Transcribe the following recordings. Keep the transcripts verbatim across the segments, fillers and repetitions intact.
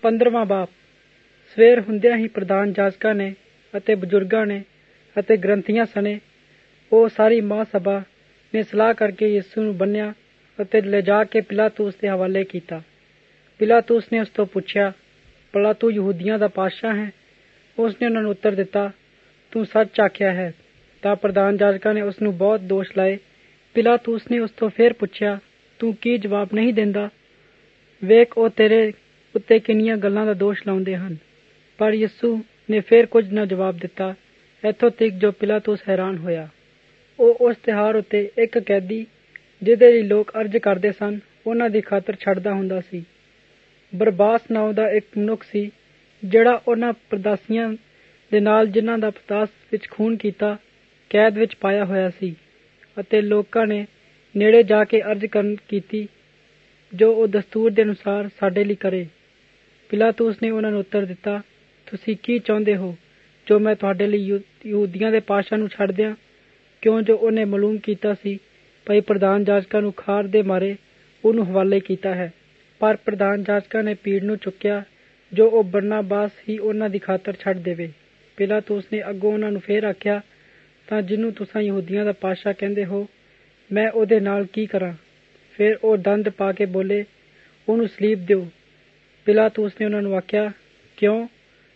ਪੰਦਰਵਾਂ ਬਾਬ। ਸਵੇਰ ਹੁੰਦਿਆਂ ਹੀ ਪ੍ਰਧਾਨ ਜਾਜਕਾਂ ਨੇ ਅਤੇ ਬਜ਼ੁਰਗਾਂ ਨੇ ਅਤੇ ਗ੍ਰੰਥੀਆਂ ਸਣੇ ਉਹ ਸਾਰੀ ਮਹਾਂਸਭਾ ਨੇ ਸਲਾਹ ਕਰਕੇ ਯਿਸੂ ਨੂੰ ਬੰਨ੍ਹਿਆ ਅਤੇ ਲਿਜਾ ਕੇ ਪਿਲਾਤੂਸ ਦੇ ਹਵਾਲੇ ਕੀਤਾ। ਪਿਲਾਤੂਸ ਨੇ ਉਸ ਤੋਂ ਪੁੱਛਿਆ, ਭਲਾ ਤੂੰ ਯਹੂਦੀਆਂ ਦਾ ਪਾਤਸ਼ਾਹ ਹੈ? ਉਸ ਨੇ ਉਹਨਾਂ ਨੂੰ ਉੱਤਰ ਦਿੱਤਾ, ਤੂੰ ਸੱਚ ਆਖਿਆ ਹੈ। ਤਾਂ ਪ੍ਰਧਾਨ ਜਾਜਕਾਂ ਨੇ ਉਸ ਨੂੰ ਬਹੁਤ ਦੋਸ਼ ਲਾਏ। ਪਿਲਾਤੂਸ ਨੇ ਉਸ ਤੋਂ ਫਿਰ ਪੁੱਛਿਆ, ਤੂੰ ਕੀ ਜਵਾਬ ਨਹੀਂ ਦਿੰਦਾ? ਵੇਖ, ਉਹ ਤੇਰੇ ਉੱਤੇ ਕਿੰਨੀਆਂ ਗੱਲਾਂ ਦਾ ਦੋਸ਼ ਲਾਉਂਦੇ ਹਨ। ਪਰ ਯਿਸੂ ਨੇ ਫਿਰ ਕੁਝ ਨਾ ਜਵਾਬ ਦਿੱਤਾ, ਇੱਥੋਂ ਤੱਕ ਜੋ ਪਿਲਾਤੂਸ ਹੈਰਾਨ ਹੋਇਆ। ਉਹ ਉਸ ਤਿਉਹਾਰ ਉੱਤੇ ਇੱਕ ਕੈਦੀ ਜਿਹਦੇ ਲਈ ਲੋਕ ਅਰਜ਼ ਕਰਦੇ ਸਨ ਉਹਨਾਂ ਦੀ ਖਾਤਰ ਛੱਡਦਾ ਹੁੰਦਾ ਸੀ। ਬਰਬਾਸ ਨਾਉ ਦਾ ਇੱਕ ਮਨੁੱਖ ਸੀ ਜਿਹੜਾ ਉਹਨਾਂ ਪਰਦਾਸੀਆਂ ਦੇ ਨਾਲ ਜਿਨ੍ਹਾਂ ਦਾ ਪਤਾਸ ਵਿੱਚ ਖੂਨ ਕੀਤਾ ਕੈਦ ਵਿੱਚ ਪਾਇਆ ਹੋਇਆ ਸੀ। ਅਤੇ ਲੋਕਾਂ ਨੇ ਨੇੜੇ ਜਾ ਕੇ ਅਰਜ਼ ਕਰਨ ਕੀਤੀ ਜੋ ਉਹ ਦਸਤੂਰ ਦੇ ਅਨੁਸਾਰ ਸਾਡੇ ਲਈ ਕਰੇ। ਪਿਲਾਤੂਸ ਨੇ ਉਹਨਾਂ ਨੂੰ ਉੱਤਰ ਦਿੱਤਾ, ਤੁਸੀਂ ਕੀ ਚਾਹੁੰਦੇ ਹੋ ਜੋ ਮੈਂ ਤੁਹਾਡੇ ਲਈ ਯਹੂਦੀਆਂ ਦੇ ਪਾਤਸ਼ਾਹ ਨੂੰ ਛੱਡ ਦਿਆਂ? ਕਿਉਂ ਜੋ ਉਹਨੇ ਮਾਲੂਮ ਕੀਤਾ ਸੀ ਭਾਈ ਪ੍ਰਧਾਨ ਜਾਜਕਾਂ ਨੂੰ ਖਾਰ ਦੇ ਮਾਰੇ ਉਹਨੂੰ ਹਵਾਲੇ ਕੀਤਾ ਹੈ। ਪਰ ਪ੍ਰਧਾਨ ਜਾਜਕਾਂ ਨੇ ਭੀੜ ਨੂੰ ਚੁੱਕਿਆ ਜੋ ਉਹ ਬਰਨਬਾਸ ਹੀ ਉਹਨਾਂ ਦੀ ਖਾਤਰ ਛੱਡ ਦੇਵੇ। ਪਿਲਾਤੂਸ ਨੇ ਅੱਗੋਂ ਉਹਨਾਂ ਨੂੰ ਫੇਰ ਆਖਿਆ, ਤਾਂ ਜਿਹਨੂੰ ਤੁਸੀਂ ਯਹੂਦੀਆਂ ਦਾ ਪਾਤਸ਼ਾਹ ਕਹਿੰਦੇ ਹੋ ਮੈਂ ਉਹਦੇ ਨਾਲ ਕੀ ਕਰਾਂ? ਫਿਰ ਉਹ ਦੰਦ ਪਾ ਕੇ ਬੋਲੇ, ਉਹਨੂੰ ਸਲੀਬ ਦਿਓ। ਪਿਲਾਤੂਸ ਨੇ ਉਹਨਾਂ ਨੂੰ ਆਖਿਆ, ਕਿਉਂ?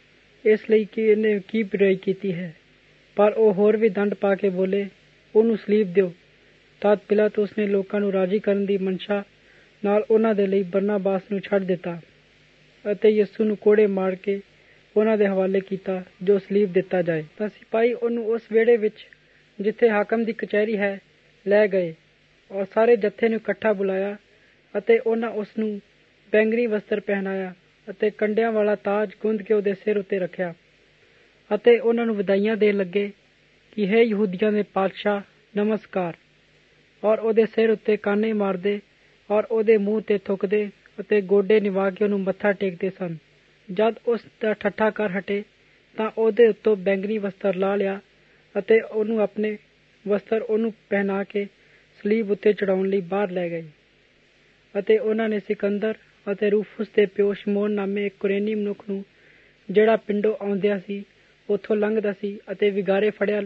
ਇਸ ਲਈ ਕਿ ਇਹਨੇ ਕੀ ਬੁਰਾਈ ਕੀਤੀ ਹੈ। ਪਰ ਉਹ ਹੋਰ ਵੀ ਦੰਡ ਪਾ ਕੇ ਬੋਲੇ, ਉਹਨੂੰ ਸਲੀਬ ਦਿਓ। ਤਦ ਪਿਲਾਤੂਸ ਨੇ ਲੋਕਾਂ ਨੂੰ ਰਾਜੀ ਕਰਨ ਦੀ ਮਨਸ਼ਾ ਨਾਲ ਉਹਨਾਂ ਦੇ ਲਈ ਬਰਨਬਾਸ ਨੂੰ ਛੱਡ ਦਿੱਤਾ ਅਤੇ ਯਿਸੂ ਨੂੰ ਕੋੜੇ ਮਾਰ ਕੇ ਉਹਨਾਂ ਦੇ ਹਵਾਲੇ ਕੀਤਾ ਜੋ ਸਲੀਬ ਦਿੱਤਾ ਜਾਏ। ਤਾਂ ਸਿਪਾਹੀ ਉਹਨੂੰ ਉਸ ਵਿਹੜੇ ਵਿੱਚ ਜਿੱਥੇ ਹਾਕਮ ਦੀ ਕਚਹਿਰੀ ਹੈ ਲੈ ਗਏ ਔਰ ਸਾਰੇ ਜੱਥੇ ਨੂੰ ਇਕੱਠਾ ਬੁਲਾਇਆ ਅਤੇ ਉਹਨਾਂ ਉਸ ਨੂੰ ਬੈਂਗਣੀ ਵਸਤਰ ਪਹਿਨਾਇਆ ਅਤੇ ਕੰਡਿਆਂ ਵਾਲਾ ਤਾਜ ਗੁੰਦ ਕੇ ਉਹਦੇ ਸਿਰ ਉੱਤੇ ਰੱਖਿਆ ਅਤੇ ਉਹਨਾਂ ਨੂੰ ਵਧਾਈਆਂ ਦੇਣ ਲੱਗੇ ਕਿ ਹੈ ਯਹੂਦੀਆਂ ਦੇ ਪਾਤਸ਼ਾਹ ਨਮਸਕਾਰ। ਔਰ ਉਹਦੇ ਸਿਰ ਉੱਤੇ ਕਾਨੇ ਮਾਰਦੇ ਔਰ ਉਹਦੇ ਮੂੰਹ ਤੇ ਥੁੱਕਦੇ ਅਤੇ ਗੋਡੇ ਨਿਵਾ ਕੇ ਉਹਨੂੰ ਮੱਥਾ ਟੇਕਦੇ ਸਨ। ਜਦ ਉਸ ਦਾ ਠੱਠਾ ਕਰ ਹਟੇ ਤਾਂ ਉਹਦੇ ਉੱਤੋਂ ਬੈਂਗਣੀ ਵਸਤਰ ਲਾ ਲਿਆ ਅਤੇ ਉਹਨੂੰ ਆਪਣੇ ਵਸਤਰ ਉਹਨੂੰ ਪਹਿਨਾ ਕੇ ਸਲੀਬ ਉੱਤੇ ਚੜਾਉਣ ਲਈ ਬਾਹਰ ਲੈ ਗਏ। ਅਤੇ ਉਹਨਾਂ ਨੇ ਸਿਕੰਦਰ ਅਤੇ ਰੂਫੁਸ ਦੇ ਪਿਓ ਸ਼ਮੌਨ ਨਾਮੇ ਇੱਕ ਕੁਰੇਨੀ ਮਨੁੱਖ ਨੂੰ ਜਿਹੜਾ ਪਿੰਡੋਂ ਆਉਂਦਿਆ ਸੀ ਉੱਥੋਂ ਲੰਘਦਾ ਸੀ ਅਤੇ ਵਿਗਾਰੇ ਫੜਿਆ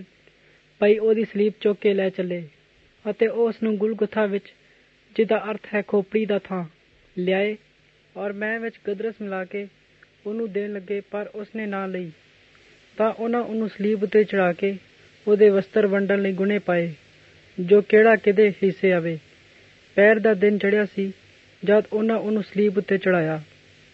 ਪਈ ਉਹਦੀ ਸਲੀਬ ਚੁੱਕ ਕੇ ਲੈ ਚੱਲੇ ਅਤੇ ਉਹ ਉਸ ਨੂੰ ਗੁਲਗੁਥਾ ਵਿੱਚ, ਜਿਹਦਾ ਅਰਥ ਹੈ ਖੋਪੜੀ ਦਾ ਥਾਂ, ਲਿਆਏ ਔਰ ਮੈਂ ਵਿੱਚ ਗਦਰਸ ਮਿਲਾ ਕੇ ਉਹਨੂੰ ਦੇਣ ਲੱਗੇ ਪਰ ਉਸਨੇ ਨਾ ਲਈ। ਤਾਂ ਉਹਨਾਂ ਉਹਨੂੰ ਸਲੀਬ ਉੱਤੇ ਚੜਾ ਕੇ ਉਹਦੇ ਵਸਤਰ ਵੰਡਣ ਲਈ ਗੁਣੇ ਪਾਏ ਜੋ ਕਿਹੜਾ ਕਿਹਦੇ ਹਿੱਸੇ ਆਵੇ। ਪੈਰ ਦਾ ਦਿਨ ਚੜ੍ਹਿਆ ਸੀ ਜਦ ਉਹਨਾਂ ਉਹਨੂੰ ਸਲੀਬ ਉੱਤੇ ਚੜਾਇਆ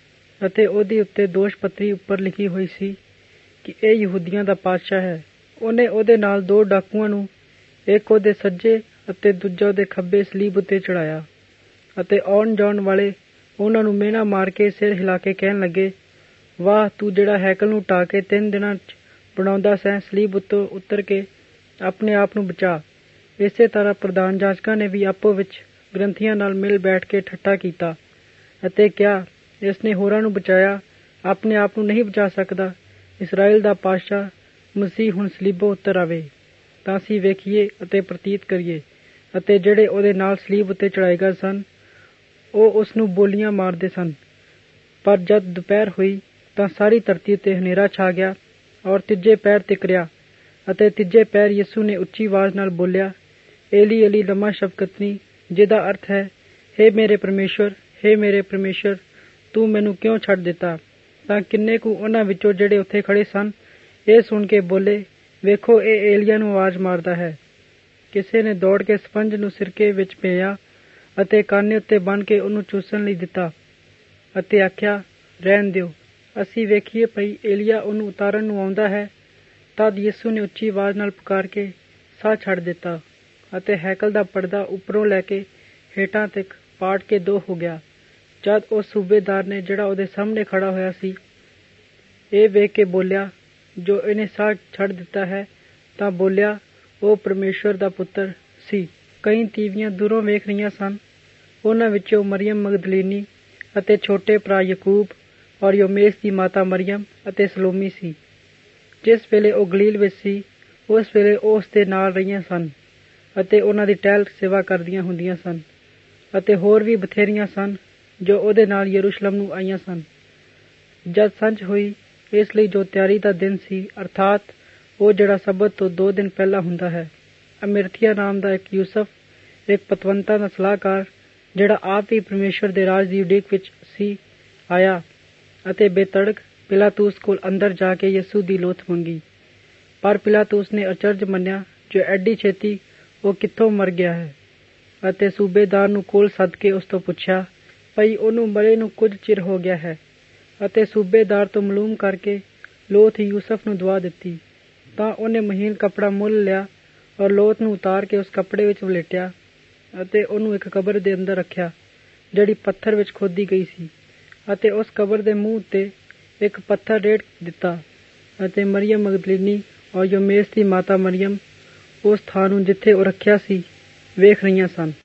ਅਤੇ ਉਹਦੇ ਉੱਤੇ ਦੋਸ਼ ਪੱਤਰੀ ਉੱਪਰ ਲਿਖੀ ਹੋਈ ਸੀ ਕਿ ਇਹ ਯਹੂਦੀਆਂ ਦਾ ਪਾਤਸ਼ਾਹ ਹੈ। ਉਹਨੇ ਉਹਦੇ ਨਾਲ ਦੋ ਡਾਕੂਆਂ ਨੂੰ, ਇੱਕ ਉਹਦੇ ਸੱਜੇ ਅਤੇ ਦੂਜਾ ਉਹਦੇ ਖੱਬੇ ਸਲੀਬ ਉੱਤੇ ਚੜਾਇਆ ਅਤੇ ਆਉਣ ਜਾਣ ਵਾਲੇ ਉਹਨਾਂ ਨੂੰ ਮਿਹਣਾ ਮਾਰ ਕੇ ਸਿਰ ਹਿਲਾ ਕੇ ਕਹਿਣ ਲੱਗੇ, ਵਾਹ, ਤੂੰ ਜਿਹੜਾ ਹੈਕਲ ਨੂੰ ਢਾਹ ਕੇ ਤਿੰਨ ਦਿਨਾਂ ਚ ਬਣਾਉਂਦਾ ਸੈਂ, ਸਲੀਬ ਉੱਤੋਂ ਉਤਰ ਕੇ ਆਪਣੇ ਆਪ ਨੂੰ ਬਚਾ। ਇਸੇ ਤਰ੍ਹਾਂ ਪ੍ਰਧਾਨ ਜਾਜਕਾਂ ਨੇ ਵੀ ਆਪੋ ਵਿੱਚ ਗ੍ਰੰਥੀਆਂ ਨਾਲ ਮਿਲ ਬੈਠ ਕੇ ਠੱਠਾ ਕੀਤਾ ਅਤੇ ਕਿਹਾ, ਇਸਨੇ ਹੋਰਾਂ ਨੂੰ ਬਚਾਇਆ, ਆਪਣੇ ਆਪ ਨੂੰ ਨਹੀਂ ਬਚਾ ਸਕਦਾ। ਇਸਰਾਇਲ ਦਾ ਪਾਤਸ਼ਾਹ ਮਸੀਹ ਹੁਣ ਸਲੀਬੋਂ ਉਤਰ ਆਵੇ ਤਾਂ ਅਸੀਂ ਵੇਖੀਏ ਅਤੇ ਪ੍ਰਤੀਤ ਕਰੀਏ। ਅਤੇ ਜਿਹੜੇ ਉਹਦੇ ਨਾਲ ਸਲੀਬ ਉੱਤੇ ਚੜਾਏ ਗਏ ਸਨ ਉਹ ਉਸ ਨੂੰ ਬੋਲੀਆਂ ਮਾਰਦੇ ਸਨ। ਪਰ ਜਦ ਦੁਪਹਿਰ ਹੋਈ ਤਾਂ ਸਾਰੀ ਧਰਤੀ ਉੱਤੇ ਹਨੇਰਾ ਛਾ ਗਿਆ ਔਰ ਤੀਜੇ ਪੈਰ ਤਿਕਰਿਆ ਅਤੇ ਤੀਜੇ ਪੈਰ ਯਿਸੂ ਨੇ ਉੱਚੀ ਆਵਾਜ਼ ਨਾਲ ਬੋਲਿਆ, ਏਲੀ ਏਲੀ ਲਮਾ ਸ਼ਬਕਤਨੀ, ਜਿਹਦਾ ਅਰਥ ਹੈ, ਹੇ ਮੇਰੇ ਪਰਮੇਸ਼ਵਰ, ਹੇ ਮੇਰੇ ਪਰਮੇਸ਼ਵਰ, ਤੂੰ ਮੈਨੂੰ ਕਿਉਂ ਛੱਡ ਦਿੱਤਾ? ਤਾਂ ਕਿੰਨੇ ਕੁ ਉਹਨਾਂ ਵਿੱਚੋਂ ਜਿਹੜੇ ਉੱਥੇ ਖੜੇ ਸਨ ਇਹ ਸੁਣ ਕੇ ਬੋਲੇ, ਵੇਖੋ, ਇਹ ਏਲੀਆ ਨੂੰ ਆਵਾਜ਼ ਮਾਰਦਾ ਹੈ। ਕਿਸੇ ਨੇ ਦੌੜ ਕੇ ਸਪੰਜ ਨੂੰ ਸਿਰਕੇ ਵਿੱਚ ਪਿਆ ਅਤੇ ਕਾਨੇ ਉੱਤੇ ਬੰਨ੍ਹ ਕੇ ਉਹਨੂੰ ਚੂਸਣ ਲਈ ਦਿੱਤਾ ਅਤੇ ਆਖਿਆ, ਰਹਿਣ ਦਿਓ, ਅਸੀਂ ਵੇਖੀਏ ਭਈ ਏਲੀਆ ਉਹਨੂੰ ਉਤਾਰਨ ਨੂੰ ਆਉਂਦਾ ਹੈ। ਤਦ ਯਿਸੂ ਨੇ ਉੱਚੀ ਆਵਾਜ਼ ਨਾਲ ਪੁਕਾਰ ਕੇ ਸਾਹ ਛੱਡ ਦਿੱਤਾ ਅਤੇ ਹੈਕਲ ਦਾ ਪਰਦਾ ਉੱਪਰੋਂ ਲੈ ਕੇ ਹੇਠਾਂ ਤੱਕ ਪਾਟ ਕੇ ਦੋ ਹੋ ਗਿਆ। ਜਦ ਉਹ ਸੂਬੇਦਾਰ ਨੇ ਜਿਹੜਾ ਉਹਦੇ ਸਾਹਮਣੇ ਖੜਾ ਹੋਇਆ ਸੀ ਇਹ ਵੇਖ ਕੇ ਬੋਲਿਆ, ਜੋ ਇਹਨੇ ਸਾਹ ਛੱਡ ਦਿੱਤਾ ਹੈ, ਤਾਂ ਬੋਲਿਆ ਉਹ ਪਰਮੇਸ਼ਵਰ ਦਾ ਪੁੱਤਰ ਸੀ। ਕਈ ਤੀਵੀਆਂ ਦੂਰੋਂ ਵੇਖ ਰਹੀਆਂ ਸਨ। ਉਹਨਾਂ ਵਿੱਚੋਂ ਮਰੀਅਮ ਮਗਦਲੀਨੀ ਅਤੇ ਛੋਟੇ ਭਰਾ ਯਕੂਬ ਔਰ ਯੋਮੇਸ ਦੀ ਮਾਤਾ ਮਰੀਅਮ ਅਤੇ ਸਲੋਮੀ ਸੀ। ਜਿਸ ਵੇਲੇ ਉਹ ਗਲੀਲ ਵਿੱਚ ਸੀ ਉਸ ਵੇਲੇ ਉਹ ਉਸ ਦੇ ਨਾਲ ਰਹੀਆਂ ਸਨ ਅਤੇ ਉਹਨਾਂ ਦੀ ਟਹਿਲ ਸੇਵਾ ਕਰਦੀਆਂ ਹੁੰਦੀਆਂ ਸਨ। ਅਤੇ ਹੋਰ ਵੀ ਬਥੇਰੀਆਂ ਸਨ ਜੋ ਉਹਦੇ ਨਾਲ ਯਰੂਸ਼ਲਮ ਨੂੰ ਆਈਆਂ ਸਨ। ਜਦ ਸੰਝ ਹੋਈ, ਇਸ ਲਈ ਜੋ ਤਿਆਰੀ ਦਾ ਦਿਨ ਸੀ, ਅਰਥਾਤ ਉਹ ਜਿਹੜਾ ਸਬਤ ਤੋਂ ਦੋ ਦਿਨ ਪਹਿਲਾਂ ਹੁੰਦਾ ਹੈ, ਅਮਿਰਥੀਆ ਨਾਮ ਦਾ ਇੱਕ ਯੂਸਫ, ਇੱਕ ਪਤਵੰਤਾ ਦਾ ਸਲਾਹਕਾਰ, ਜਿਹੜਾ ਆਪ ਵੀ ਪਰਮੇਸ਼ਵਰ ਦੇ ਰਾਜ ਦੀ ਉਡੀਕ ਵਿੱਚ ਸੀ, ਆਇਆ ਅਤੇ ਬੇਤੜਕ ਪਿਲਾਤੂਸ ਕੋਲ ਅੰਦਰ ਜਾ ਕੇ ਯਿਸੂ ਦੀ ਲੋਥ ਮੰਗੀ। ਪਰ ਪਿਲਾਤੂਸ ਨੇ ਅਚਰਜ ਮੰਨਿਆ ਜੋ ਐਡੀ ਛੇਤੀ ਉਹ ਕਿੱਥੋਂ ਮਰ ਗਿਆ ਹੈ, ਅਤੇ ਸੂਬੇਦਾਰ ਨੂੰ ਕੋਲ ਸੱਦ ਕੇ ਉਸ ਤੋਂ ਪੁੱਛਿਆ ਭਈ ਉਹਨੂੰ ਮਰੇ ਨੂੰ ਕੁਝ ਚਿਰ ਹੋ ਗਿਆ ਹੈ, ਅਤੇ ਸੂਬੇਦਾਰ ਤੋਂ ਮਾਲੂਮ ਕਰਕੇ ਲੋਥ ਯੂਸਫ ਨੂੰ ਦਵਾ ਦਿੱਤੀ। ਤਾਂ ਉਹਨੇ ਮਹੀਨ ਕੱਪੜਾ ਮੁੱਲ ਲਿਆ ਔਰ ਲੋਥ ਨੂੰ ਉਤਾਰ ਕੇ ਉਸ ਕੱਪੜੇ ਵਿੱਚ ਵਲੇਟਿਆ ਅਤੇ ਉਹਨੂੰ ਇੱਕ ਕਬਰ ਦੇ ਅੰਦਰ ਰੱਖਿਆ ਜਿਹੜੀ ਪੱਥਰ ਵਿੱਚ ਖੋਦੀ ਗਈ ਸੀ, ਅਤੇ ਉਸ ਕਬਰ ਦੇ ਮੂੰਹ ਉੱਤੇ ਇੱਕ ਪੱਥਰ ਰੇੜ ਦਿੱਤਾ। ਅਤੇ ਮਰੀਅਮ ਮਗਦਲੀਨੀ ਔਰ ਯੋਮੇਸ ਦੀ ਮਾਤਾ ਮਰੀਅਮ ਉਸ ਥਾਂ ਨੂੰ ਜਿੱਥੇ ਉਹ ਰੱਖਿਆ ਸੀ ਵੇਖ ਰਹੀਆਂ ਸਨ।